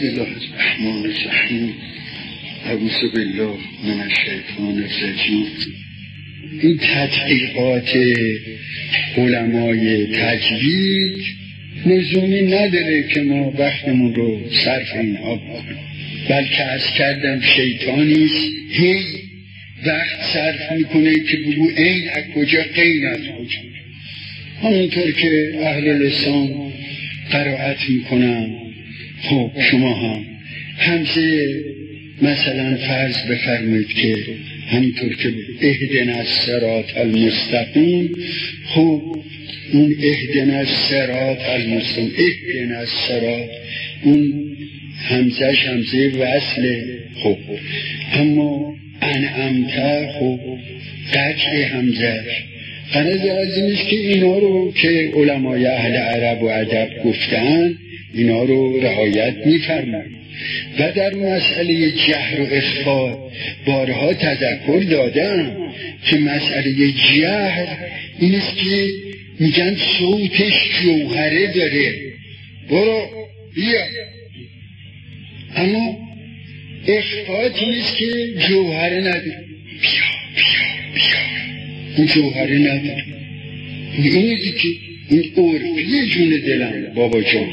بسم الله الرحمن الرحیم. اعوذ بالله من الشیطان الرجیم. این تحقیقات علمای تجوید لزومی نداره که ما وقتمون رو صرف اینها بکنیم، بلکه عرض کردم شیطانیست هی وقت صرف میکنه که بگو این از کجا غیر از کجا. همونطور که اهل لسان قرائت میکنن، خب شما هم همزه مثلا فرض بفرمایید که همینطور که اهدنا الصراط المستقیم، خب اون اهدنا الصراط المستقیم، اهدنا الصراط، اون همزهش همزه وصله. خب اما انعمت، خب قطع همزهش. غرض از این است که اینا رو که علمای اهل عرب و ادب گفتن اینا رو رعایت می‌فرمایند. و در مسئله جهر و اخفا بارها تذکر دادم که مسئله جهر این است که میگن صوتش جوهره داره، برو بیا. اما اخفا نیست که جوهره نداره، بیا این جوهره نداره. اینه که این عرفی جون دلم بابا جان.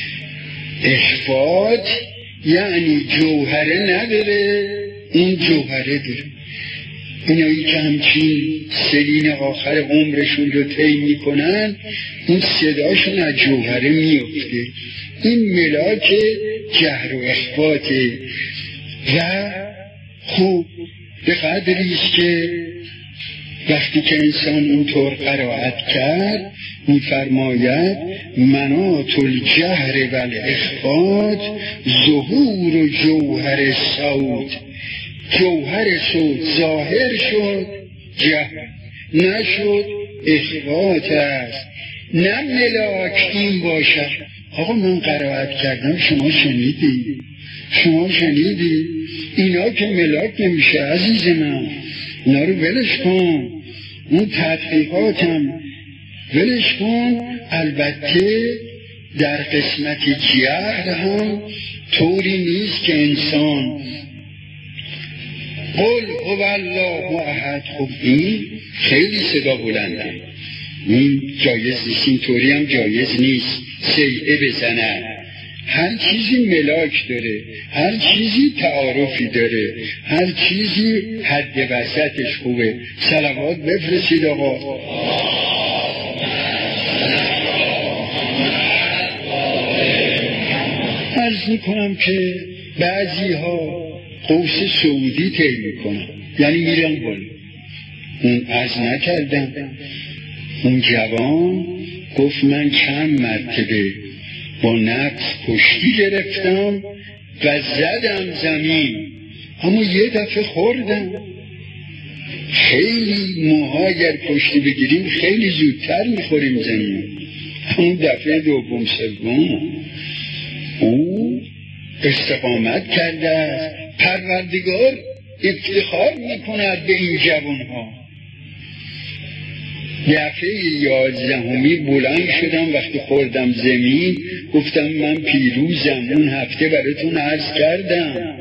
اخفات یعنی جوهره نداره، این جوهره داره. اینایی که همچین سنین آخر عمرشون رو طی میکنن، این صداشون از جوهره میفته. این ملاک جهر و اخفاته. و خوب به قدریست که وقتی که انسان اونطور قرائت کرد می‌فرماید مناط الجهر و الاخفات ظهور و جوهر صوت. جوهر صوت ظاهر شد، جهر نشد، اخفات است. نه ملاک این باشد. آقا من قرائت کردم، شما شنیدی؟ اینا که ملاک نمیشه عزیز من، اینا رو ولش کن. اون تحقیقاتم ولش کن. البته در قسمت جهر هم طوری نیست که انسان قل هو الله احد. خب این خیلی صدا بلنده، این جایز نیست، این طوری هم جایز نیست سیعه بزنن. هر چیزی ملاک داره، هر چیزی تعارفی داره، هر چیزی حد وسطش خوبه. صلوات بفرستید آقا. عرض میکنم که بعضی ها قوس سعودی طی میکنن، یعنی میرن بالا. اون عرض نکردم، اون جوان گفت من چند مرتبه با نفس کشتی گرفتم و زدم زمین، اما یه دفعه خوردم. خیلی ماها اگر کشتی بگیریم خیلی زودتر میخوریم زمین. اون دفعه دوم سوم او استقامت کرده است. پروردگار افتخار میکند به این جوانها. دفعه 11 بلند شدم، وقتی خوردم زمین گفتم من پیروزم. اون هفته براتون عرض کردم.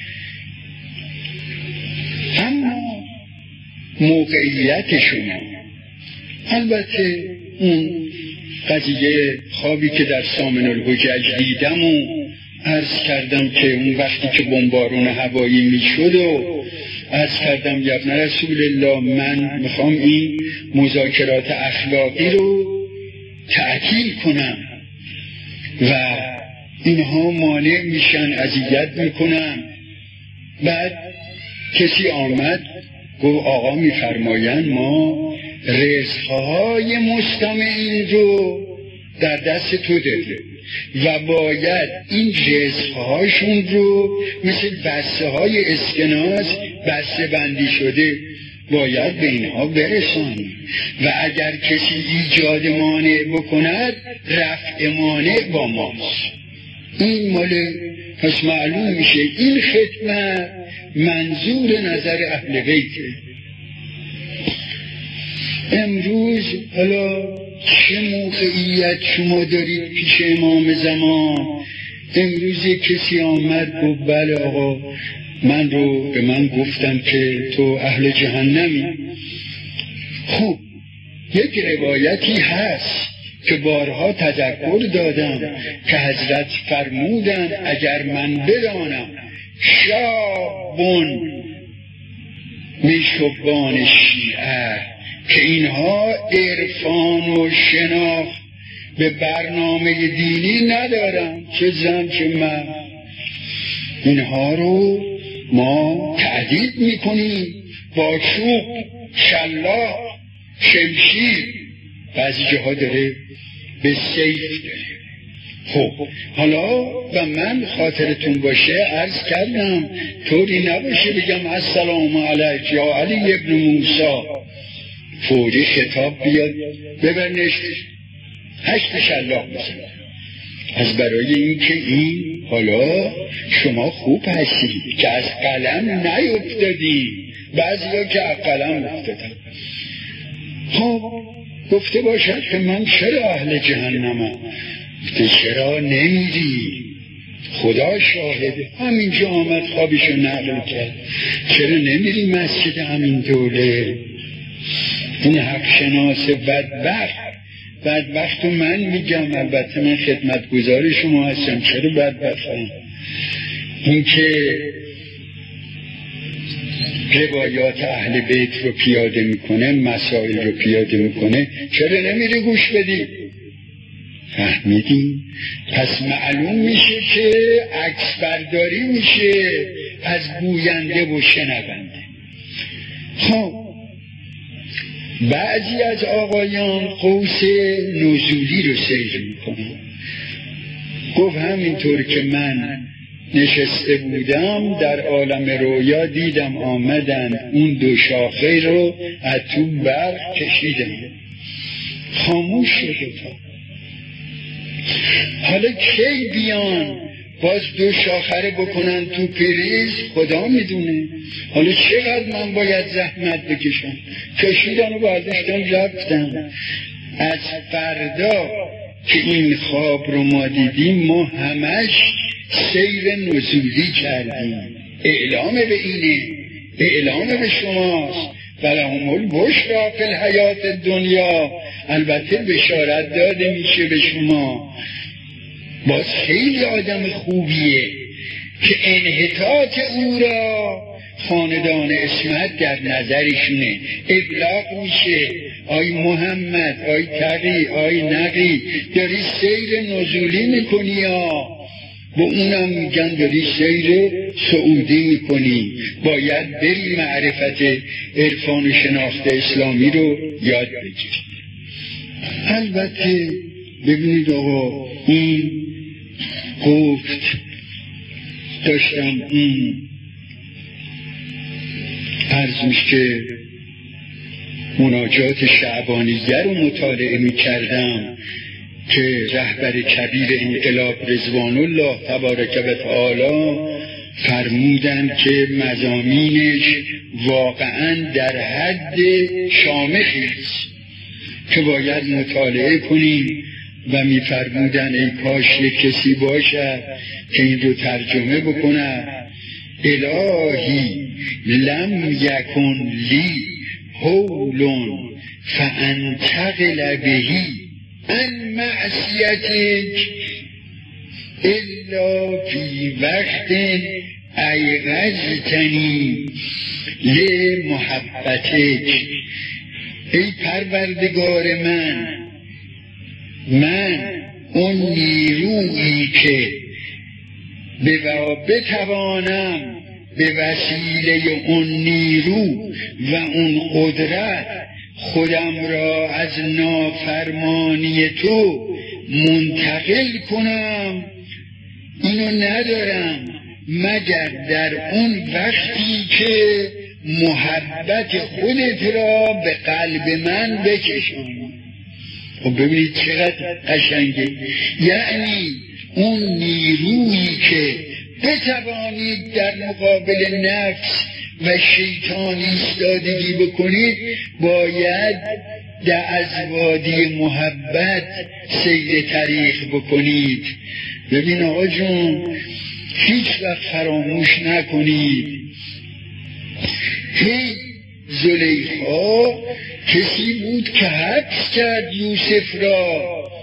اما موقعیت شما، البته اون قضیه خوابی که در سامن الحجج دیدم و عرض کردم که اون وقتی که بمبارون هوایی میشد و عرض کردم یا ابن رسول الله من میخوام این مذاکرات اخلاقی رو تعطیل کنم و اینها مانع میشن، اذیت میکنن. بعد کسی آمد گفت آقا میفرمایند ما رزقهای مستمعین رو در دست تو داده و باید این رزقهاشون رو مثل بسته های اسکناس بسته بندی شده باید به اینها برسانی و اگر کسی ایجاد مانع بکند رفع مانع با ماست. این مال پس معلوم میشه این خدمت منظور نظر اهل بیته. امروز حالا چه موقعیت شما دارید پیش امام زمان امروز کسی آمد گفت بله آقا به من گفتن که تو اهل جهنمی. خوب، یک روایتی هست که بارها تذکر دادم که حضرت فرمودن اگر من بدانم شابون من شبان شیعه که اینها عرفان و شناخت به برنامه دینی ندارن، چه زن چه مرد، اینها رو ما تعدیب میکنیم با چوب، شلاق، شمشیر، بعضی جاها داره به سیف داره. خب حالا و من خاطرتون باشه عرض کردم طوری نباشه بگم السلام علیک یا علی ابن موسی فوری خطاب بیاد ببرنش 8 شلاق بزنه. از برای اینکه این حالا شما خوب هستید که از قلم نیفتادی، بعضیا که از قلم افتادن. خب گفته باشد که من چرا اهل جهنمم؟ گفته چرا نمیری؟ خدا شاهده، همینجا آمد خوابشو نقل کرد. چرا نمیری مسجد همین دوله؟ این حق شناس بدبخت و من میگم، البته من خدمتگزار شما هستم، چرا بدبختم؟ این که روایات اهل بیت رو پیاده میکنه، مسائل رو پیاده میکنه، چرا نمیری گوش بدی؟ فهمیدی؟ پس معلوم میشه که عکس برداری میشه از گوینده و شنونده. خب بعضی از آقایان قوس نزولی رو سیر میکنن. گفت همینطور که من نشسته بودم در عالم رویا دیدم آمدن اون 2 شاخه رو از تو برق کشیدن، خاموش شده. حالا کی بیان باز 2 شاخه بکنن تو پریز خدا میدونه. حالا چقدر من باید زحمت بکشم؟ کشیدن و برداشتن رفتن. از فردا که این خواب رو ما دیدیم ما همش سیر نزولی کردیم. اعلام به اینه، اعلام به شماست. ولهم البشری فی الحیات الدنیا، البته بشارت داده میشه به شما. باز خیلی آدم خوبیه که انحطاط او را خاندان اسمت در نظرشونه، ابلاغ میشه. آی محمد، آی تقی، آی نقی، داری سیر نزولی میکنی ها، با اونم میگن داری سیر سعودی میکنی، باید بری معرفت عرفان و شناخت اسلامی رو یاد بگیری. البته ببینید آقا، این گفت داشتم این عرضش که مناجات شعبانیه رو مطالعه می کردم که رهبر کبیر انقلاب رضوان الله تبارک و تعالی فرمودن که مضامینش واقعا در حد شامخی است که باید مطالعه کنیم و می فرمودن ای کاش یک کسی باشد که این رو ترجمه بکنه. الهی لم یکن لی حول فانتقل بهی عن معصیتک الا فی وقت ایقظتنی لمحبتک. ای پروردگار من اون نیرویی که بتوانم به وسیله اون نیرو و اون قدرت خودم را از نافرمانی تو منتقل کنم، اینو ندارم مگر در اون وقتی که محبت خودت را به قلب من بکشم. و ببینید چقدر قشنگه، یعنی اون نیرویی که بتوانید در مقابل نفس و شیطان ایستادگی بکنید باید از وادی محبت سیر طریق بکنید. ببین آقا جون، هیچ وقت فراموش نکنید این زلیخا کسی بود که حبس کرد یوسف را.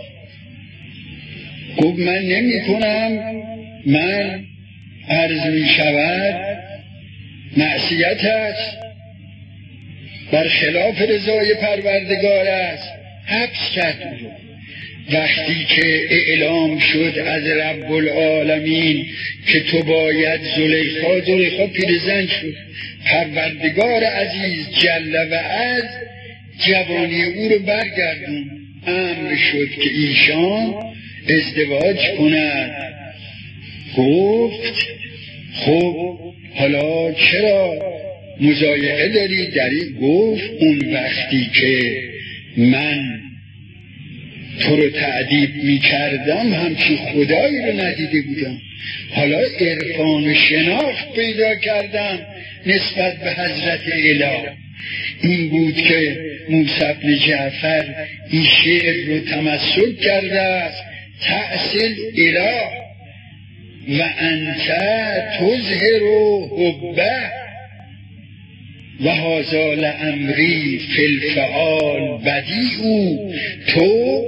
گفت من نمی کنم، من عرض می شود معصیت است، بر خلاف رضای پروردگار است. حبس کرد او. وقتی که اعلام شد از رب العالمین که تو باید زلیخا پیرزن شد، پروردگار عزیز جل و عز جوانی او رو برگردون، امر شد که ایشان ازدواج کنند. گفت خب حالا چرا مضایقه داری؟ داری؟ گفت اون وقتی که من تو رو تعذیب می کردم همچی خدایی رو ندیده بودم، حالا عرفان و شناخت پیدا کردم نسبت به حضرت اله. این بود که موسی بن جعفر این شعر رو تمثل کرده است: تأصل اله و انت تظهر حبه و هذا لامری فی الفعال بدیع. تو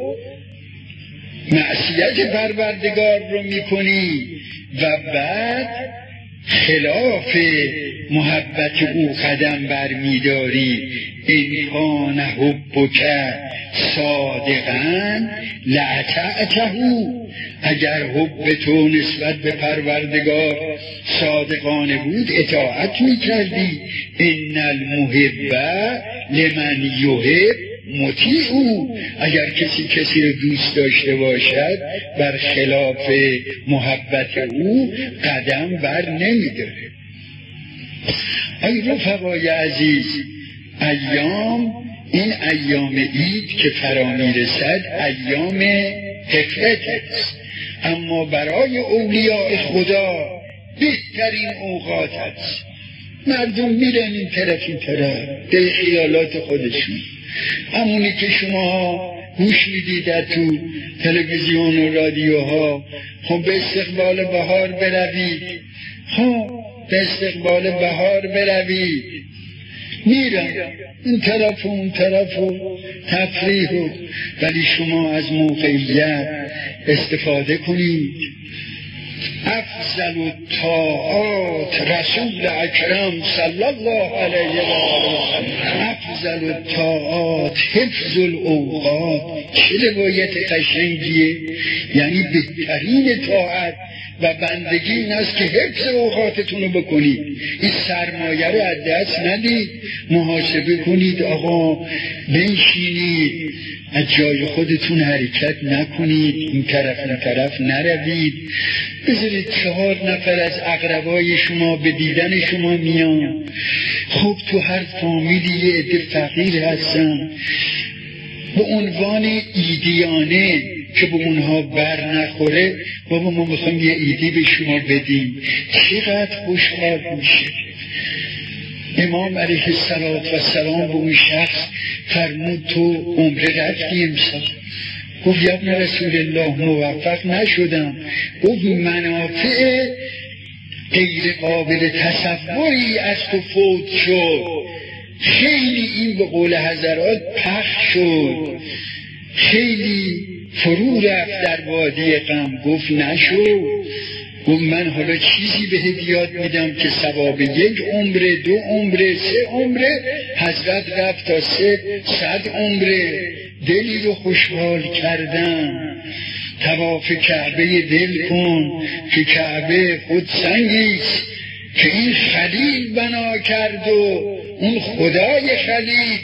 معصیت پروردگار رو میکنی و بعد خلاف محبت او قدم برمیداری. ان کان حبک صادقا لاطعته، اگر حب تو نسبت به پروردگار صادقانه بود اطاعت میکردی. ان المحب لمن یحب مطیع، اگر کسی رو دوست داشته باشد بر خلاف محبت او قدم بر نمیداره. ای رفقای عزیز، این ایام عید که فرا میرسد ایام حکمت است، اما برای اولیاء خدا بهترین اوقات است. مردم میرن این طرف به خیالات خودشون، همونی که شما گوش میدید تو تلویزیون و رادیوها. خب به استقبال بهار بروید، میرن این طرف و اون طرف و تفریح و، ولی شما از موقعیت استفاده کنید. افضل الطاعات رسول اکرم صلی الله علیه و آله، افضل الطاعات حفظ الاوقات. چه روایت قشنگیه! یعنی بهترین طاعت و بندگی این است که حفظ اوقاتتون رو بکنید، این سرمایه رو از دست ندید. محاسبه کنید، آقا بنشینید، از جای خودتون حرکت نکنید، این طرف نروید، بذارید 4 نفر از اقربای شما به دیدن شما میان. خب تو هر فامیلی یه عده فقیر هستن، به عنوان ایدیانه که به اونها بر نخوره، بابا ما میخوایم یه ایدی به شما بدیم، چقدر خوشحال میشه. امام علیه السلام به اون شخص فرمود تو عمره رفتی امسال؟ گفت یا ابن رسول الله موفق نشدم. گفت منافع غیر قابل تصوری از تو فوت شد، خیلی این به قول حضرات پخش شد، خیلی فرو رفت در وادی غم. گفت نشد. گفت من حالا چیزی بهت یاد میدم که ثواب 1 عمره، 2 عمره، 3 عمره، حضرت رفت تا 100 عمره. دلی رو خوشحال کردن. طواف کعبه دل کن که کعبه خود سنگیست که این خلیل بنا کرد و اون خدای خلیل.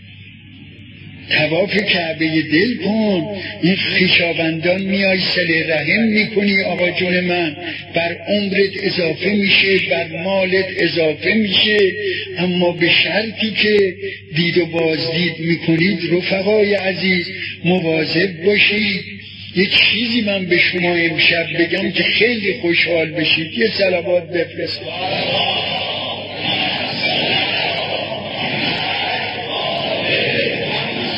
طواف کعبه دل کن، این خویشاوندان میای صله رحم میکنی آقا جون من، بر عمرت اضافه میشه، بر مالت اضافه میشه، اما به شرطی که دید و بازدید میکنید. رفقای عزیز مواظب باشید. یک چیزی من به شما امشب بگم که خیلی خوشحال بشید. یه صلوات بفرستید.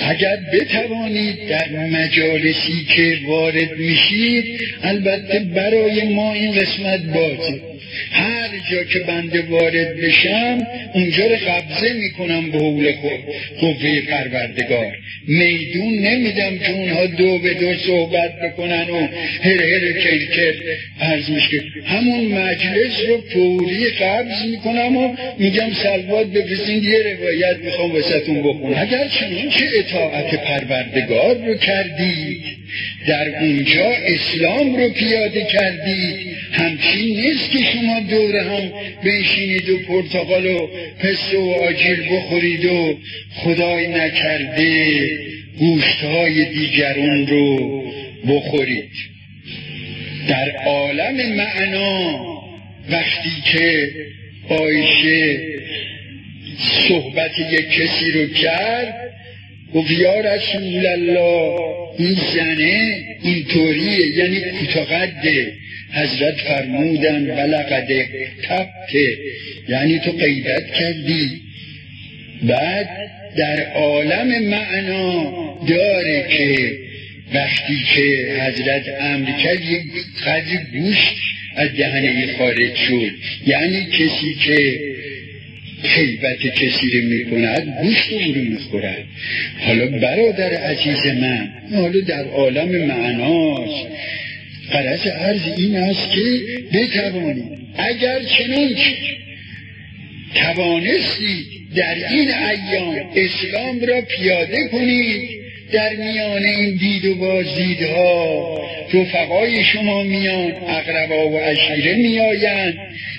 اگر بتوانید در مجالسی که وارد میشید، البته برای ما این قسمت بازه، هر جا که بنده وارد بشم اونجا رو قبضه میکنم به حول قوه پروردگار، میدون نمیدم که اونها دو به دو صحبت بکنن و هر هر کل عرض میشه، همون مجلس رو فوری قبض میکنم و میگم سلوات بفرستین یه روایت میخوام واسهتون بخونم. اگر چنانچه اطاعت پروردگار رو کردید، در اونجا اسلام رو پیاده کردید، همچین نیست که شما دور هم بنشینید و پرتقال و پسته و آجیل بخورید و خدای نکرده گوشتهای دیگران رو بخورید. در عالم معنا وقتی که عایشه صحبت یک کسی رو کرد، گفت یا رسول الله این زنه اینطوریه، یعنی کوتاه‌قده. حضرت فرمودن ولقد تبته، یعنی تو غیبت کردی. بعد در عالم معنا داره که وقتی که حضرت امر کرد یک قدر گوشت از دهنه خارج شد، یعنی کسی که غیبت کسی رو میکند گوشت رو میخورد. حالا برادر عزیز من، حالا در عالم معناست. غرض عرض این است که بتوانید اگر چنانچه توانستید در این ایام اسلام را پیاده کنید، در میان این دید و بازدیدها رفقای شما میان، اقربا و عشیره میآیند.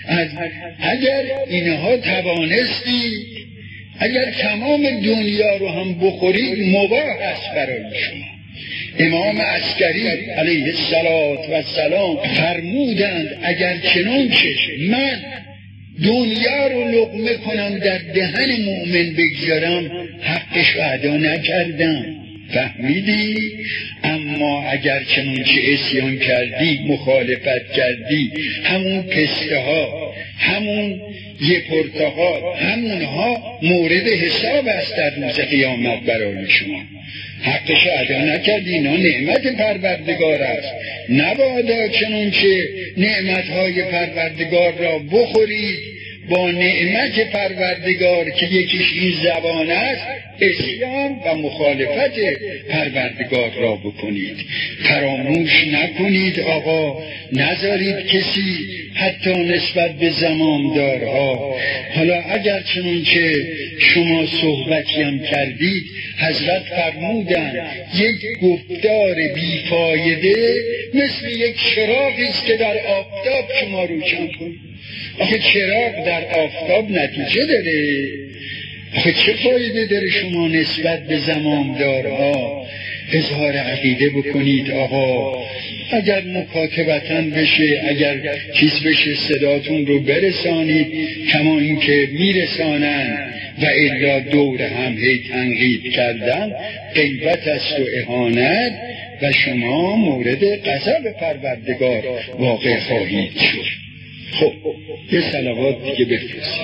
اگر اینها توانستید، اگر تمام دنیا رو هم بخورید مباح است برای شما. امام عسکری علیه السلام فرمودند اگر چنانچه من دنیا رو لقمه کنم در دهن مؤمن بگذارم، حقش رو ادا نکردم. فهمیدی؟ اما اگر چنانچه عصیان کردی، مخالفت کردی، همون پسته ها، همون یه پرتقال، همونها مورد حساب است در روز قیامت برای شما. حقش ادا نکردی، اینا نعمت پروردگار است. نبادا چنانچه نعمتهای پروردگار را بخورید، با نعمت پروردگار که یکیش این زبان است عصیان و مخالفت پروردگار را بکنید. فراموش نکنید آقا، نذارید کسی حتی نسبت به زمامدارها. حالا اگر چنانچه شما صحبتی هم کردید، حضرت فرمودن یک گفتار بیفایده مثل یک چراغی است که در آفتاب شما روشن کنید. آخه چراغ در آفتاب نتیجه داره، آخه چه فایده داره شما نسبت به زمامدارها اظهار عقیده بکنید؟ آقا اگر مکاتبتاً بشه، اگر چیز بشه صداتون رو برسانید کما اینکه میرسانن، و الا دور هم هی تنقید کردن غیبت است و اهانت، و شما مورد غضب پروردگار واقع خواهید شد. خب یه صلوات دیگه بفرستید.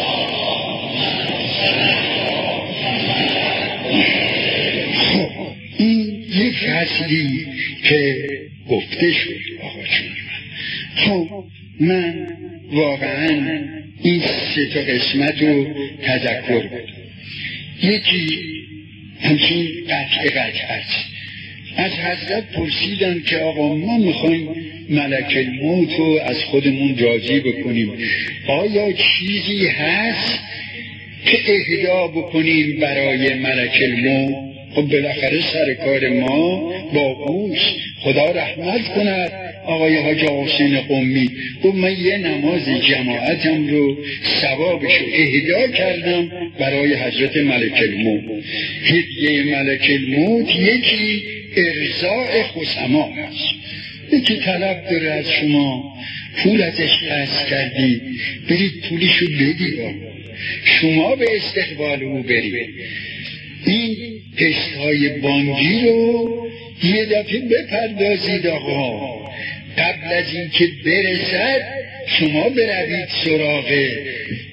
خب این یک فصلی که گفته شد آقا جون من. خب من واقعا این سه تا قسمت رو تذکر بدم. یکی همچین قطعه از حضرت پرسیدن که آقا ما میخوایم ملک الموت رو از خودمون راضی بکنیم، آیا چیزی هست که اهدا بکنیم برای ملک الموت؟ خب بالاخره سر کار ما با اوست. خدا رحمت کند آقای حاج حسین قمی، گفت من یه نماز جماعتم رو ثوابشو اهدا کردم برای حضرت ملک الموت. هدیه ملک الموت یکی ارضاء خصما هست، یکی طلب داره از شما، پول ازش قصد کردی، برید پولشو بدید، شما به استقبال او برید. این قسطهای بانکی رو یه دفعه بپردازید آقا، قبل از این که برسد شما بروید سراغ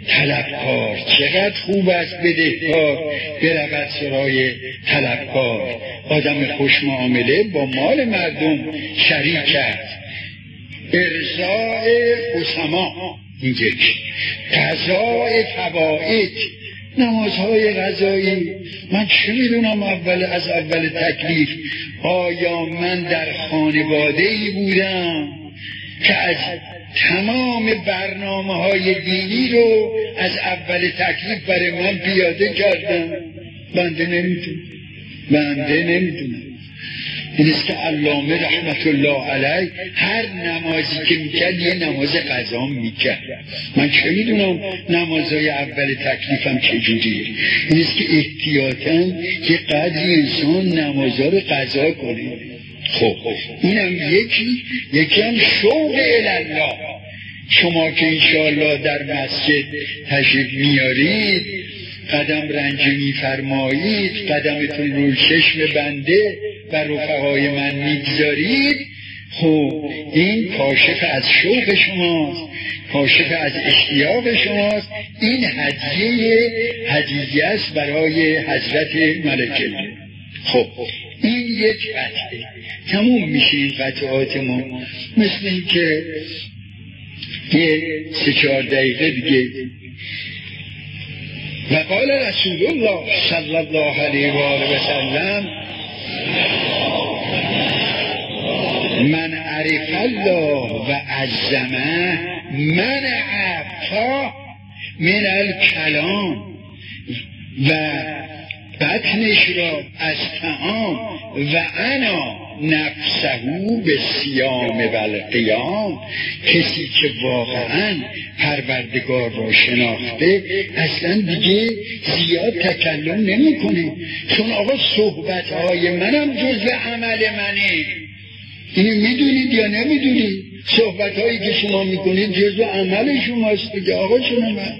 طلبکار. چقدر خوب است بدهکار برود سرای طلبکار. آدم خوش معامله با مال مردم شریک کرد. ارضاء خصما اینجا قضاء فوائد، نمازهای قضایی. من چه میدونم از اول تکلیف آیا من در خانواده‌ای بودم که از تمام برنامه‌های دینی رو از اول تکلیف برای من پیاده کردم؟ بنده نمیدونم. این است که علامه رحمت الله علیه هر نمازی که میکرد یه نماز قضا میکرد. من چه میدونم نمازهای اول تکلیفم چجوریه؟ این است که احتیاطاً یه قدری انسان نمازها رو قضا کنه. خب اینم یکی هم شوق الله. شما که انشاءالله در مسجد تشریف میارید، قدم رنجی میفرمایید، قدمتون رو چشم بنده و رفقای من میگذارید، خب این کاشف از شوق شماست، کاشف از اشتیاق شماست. این هدیه است برای حضرت ملکه. خب این یک قطعه تموم میشه. این قطعات ما مثل این که یه 3-4 دقیقه دیگه. و قال رسول الله صلی الله علیه و آله و سلم من عرف الله و عظمه منع من الکلام و بطنش را از طعام و انا نفسه به صیام و القیام. کسی که واقعا پروردگار را شناخته اصلا دیگه زیاد تکلم نمیکنه، چون آقا صحبتهای منم جزء عمل منه. اینو میدونید یا نمیدونید؟ صحبتهایی که شما میکنید جزء عمل شماست دیگه. آقا شما من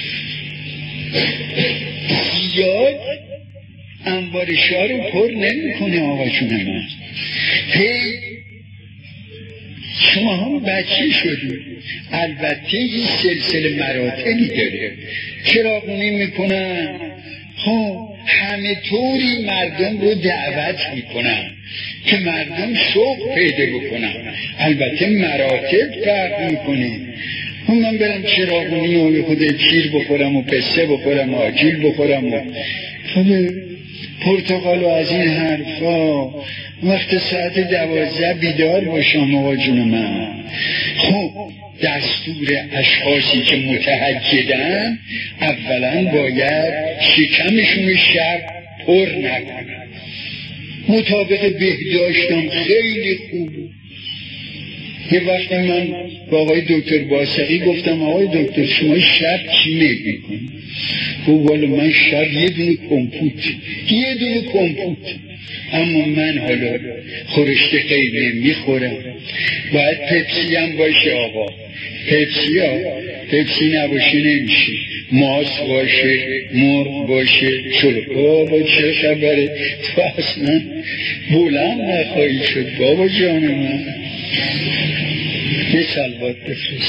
زیاد انبارشا رو پر نمیکنه. آقا شما من شما هم بچه شدید. البته این سلسله مراتبی داره. چراغونی میکنن، خب همه طوری مردم رو دعوت میکنن که مردم شوق پیدا بکنن. البته مراتب فرق میکنه. من برم چراغونی و خود چیر بخورم و پسته بخورم و آجیل بخورم و پرتقال و از این حرفا، وقت ساعت 12 بیدار باشم آقا جون من. خب دستور اشخاصی که متهجدن اولا باید شکمشون شب پر نکنن. مطابق بهداشتم خیلی خوبه. یه وقت من با آقای دکتر باسقی گفتم آقای دکتر شما شب چی میکنید؟ گفت والا من شب یه دونه کمپوت، اما من حالا خورشت قیمه میخورم. باید پپسی هم باشه آقا. پپسی نباشه نمیشه. ماس باشه، مرغ باشه، چلو. بابا چه خبره؟ تو اصلا بلند نخواهی شد بابا جان من. یه سلوات بفرست.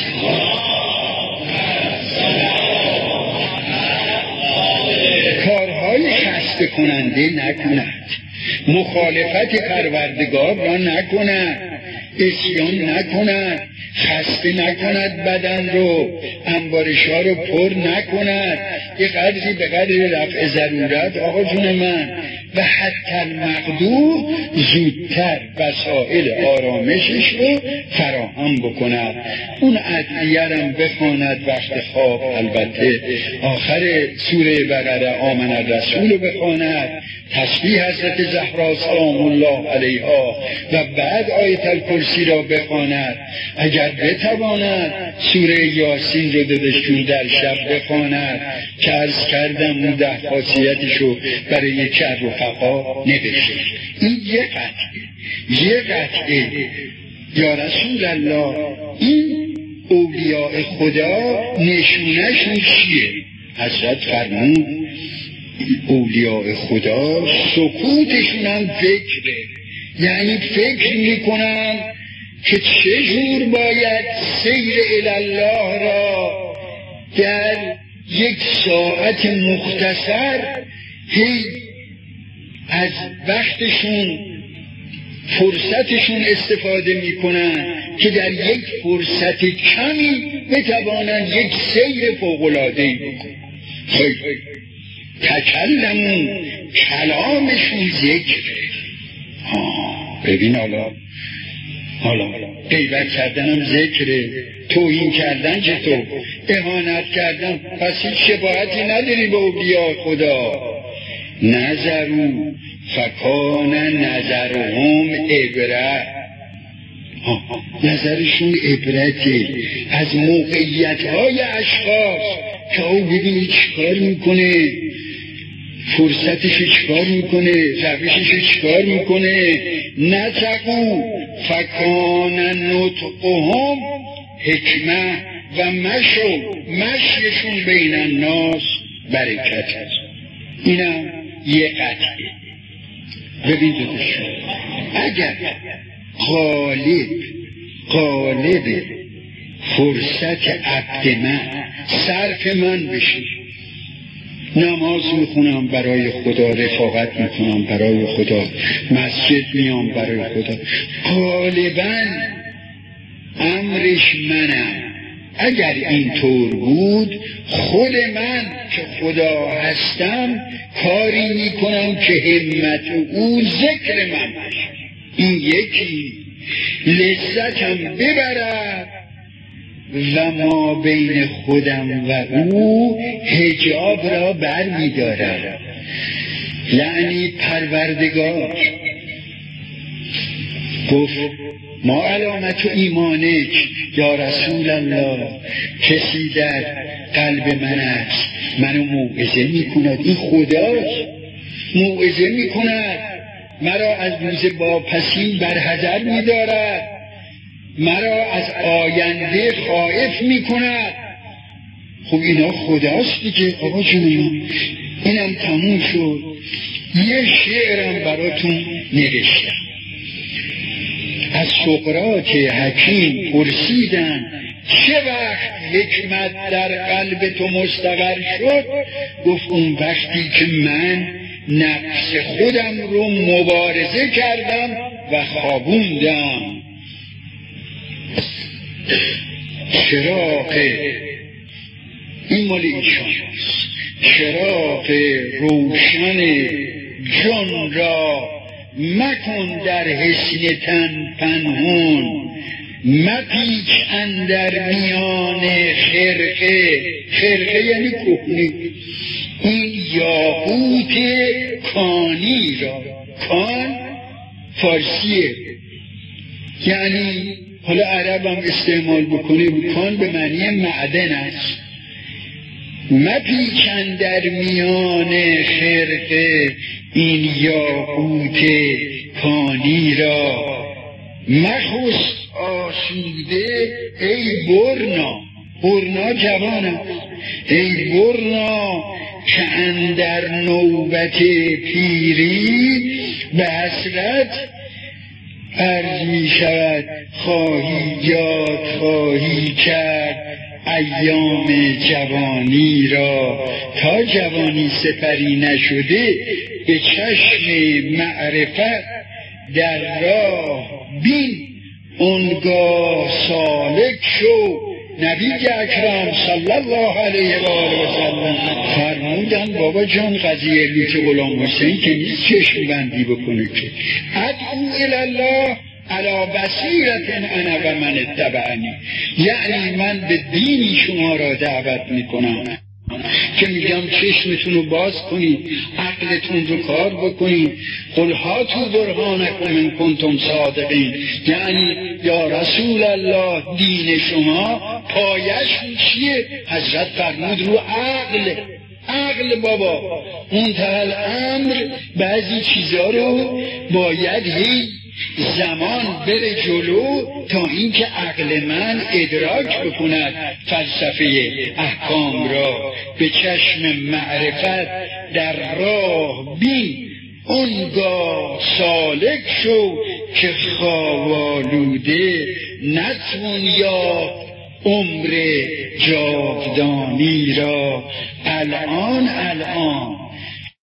کارهای خسته کننده نکند، مخالفت پروردگار را نکند، عصیان نکند، خسته نکند بدن رو، انبارشا رو پر نکند. یه قدری به قدر رفع ضرورت آقا جون من و حتی المقدور زودتر وسائل آرامشش رو فراهم بکند. اون ادعیه‌ام بخواند وقت خواب، البته آخر سوره بقره آمن الرسول رو بخواند، تسبیح حضرت زهرا سلام الله علیها و بعد آیت الکرسی را بخواند. اگر بتواند سوره یاسین رو دادشون در شب بخواند که عرض کردم اون 10 خاصیتشو برای یکی از رفقا نوشته. این یه قطعه. یا رسول الله این اولیاء خدا نشونشون چیه؟ حضرت فرمود اولیاء خدا سکوتشون هم فکره، یعنی فکر میکنن که چجور باید سیر الله را در یک ساعت مختصر هی از وقتشون فرصتشون استفاده میکنن که در یک فرصت کمی بتوانند یک سیر فوق‌العاده‌ای بکنن. خیلی تکلمون، کلامشون ذکره. ببین حالا غیبت کردنم ذکره، توهین کردن چطور، اهانت کردن، پس هیچ شباهتی نداری به اولیاء خدا. نظرو فکان نظرهم عبرت، نظرشون عبرته از موقعیت‌های اشخاص که او ببینی چیکار میکنه، فرصتش چیکار میکنه، روشش چیکار میکنه. نطقو فکان نطقهم حکمه و مشیشون بین الناس برکت است. اینم یه قطعه. ببین دوستان، اگر غالب فرصت عبد من صرف من بشه، نماز میخونم برای خدا، رفاقت میکنم برای خدا، مسجد میام برای خدا، غالبا امرش منم. اگر اینطور بود خود من که خدا هستم کاری میکنم که همت او ذکر من بشه، این یکی لذتم ببرد و ما بین خودم و او حجاب را بر می‌دارد. یعنی پروردگار گفت ما علامت ایمانک یا رسول الله، کسی در قلب من است منو موعظه میکند، این خداست، موعظه میکند، مرا از روز واپسین برحذر میدارد، مرا از آینده خائف میکند. خب اینا خداست دیگه. آقا جون اینم تموم شد. یه شعرم براتون نوشتم. از سقراط حکیم پرسیدن چه وقت حکمت در قلب تو مستقر شد؟ گفت اون وقتی که من نفس خودم رو مبارزه کردم و خوابوندم. چراغ این مال ایشان است، چراغ روشن جان را مکن در حسن تن پنهون، مپیچ اندر میان خرقه یعنی کهنه، این یاقوت کانی را. کان فارسیه، یعنی حالا عرب هم استعمال بکنه، کان به معنی معدن است. مپیچ اندر میان خرقه این یاقوت کانی را، مخست آسوده ای برنا جوان است، ای برنا که اندر نوبت پیری به حسرت عرض می شود، خواهی یاد خواهی کرد ایام جوانی را، تا جوانی سپری نشده به چشم معرفت در راه بین، اونگاه سالک شو. نبی اکرم صلی الله علیه و آله و سلم فرمودن بابا جان قضیه لوت غلام حسین که نیست چشم بندی بکنه که ادعو الله علی بصیرت انا و من اتبعنی، یعنی من به دینی شما را دعوت میکنم که میگم چشمتون رو باز کنید، عقلتون رو کار بکنید. قل هاتوا برهانکم ان کنتم صادقین، یعنی یا رسول الله دین شما پایش چیه؟ حضرت فرمود رو عقل بابا. منتهی امر بعضی چیزا رو باید هی زمان بره جلو تا اینکه عقل من ادراک بکند فلسفه احکام را. به چشم معرفت در راه بین، اونگاه سالک شو که خواب آلوده نتوان یا عمر جاودانی را الان